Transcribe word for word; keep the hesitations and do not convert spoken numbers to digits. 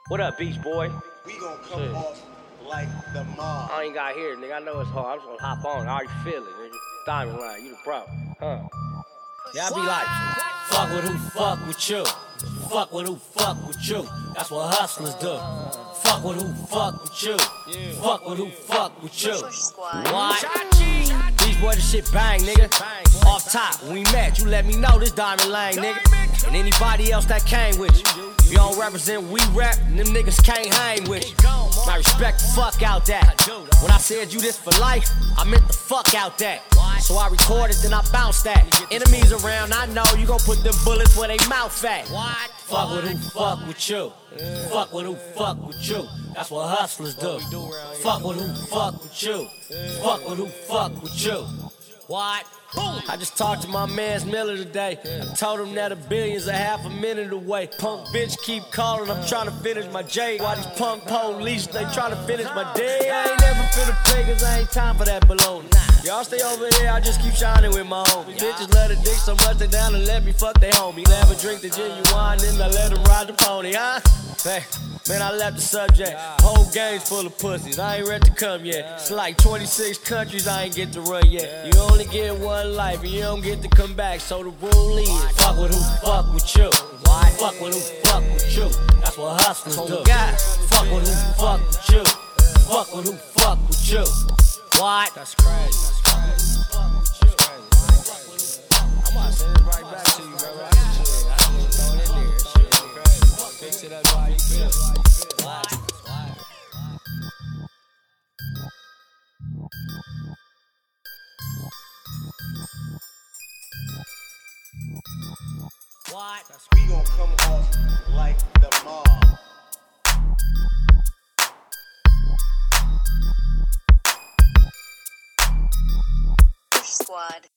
What up, Beach Boy? We gon' come Shit. off like the mob. I ain't got here, nigga. I know it's hard. I'm just gonna hop on. I already feel it, nigga. Diamond line, you the problem, huh? Yeah, I be like, fuck with who fuck with you. Fuck with who fuck with you. That's what hustlers do. Fuck with who fuck with you. Fuck with who fuck with you. What? Beach Boy, the shit bang, nigga. Off top, when we met, you let me know this Diamond Lane, nigga. And anybody else that came with you. If you don't represent, we rep, and them niggas can't hang with you. I respect the fuck out that. When I said you this for life, I meant the fuck out that. So I recorded, then I bounced that. Enemies around, I know you gon' put them bullets where they mouth at. Fuck with who fuck with you. Fuck with who fuck with you. That's what hustlers do. Fuck with who fuck with you. Fuck with who fuck with you. What? I just talked to my man's Miller today. I told him that a billion's a half a minute away. Punk bitch keep calling, I'm trying to finish my J. While these punk police, they trying to finish my day. I ain't never finna play cause I ain't time for that baloney. Y'all stay over there, I just keep shining with my homies. Bitches love the dick so much they down and let me fuck they homie. Never drink the genuine, then I let them ride the pony, huh? Hey, man, I left the subject. Whole game's full of pussies, I ain't ready to come yet. It's like twenty-six countries I ain't get to run yet. You only get one life and you don't get to come back, so the rule is fuck with who fuck with you. Fuck with who fuck with you. That's what hustlers do. Fuck with who fuck with you. Fuck with who fuck with you. What? That's crazy. That's crazy. I'm gonna send it right back to you, bro. I just, I just throw it in there. Shit, crazy. Fix it up while you feel it. What? What? We gon' come off like the mob. Squad.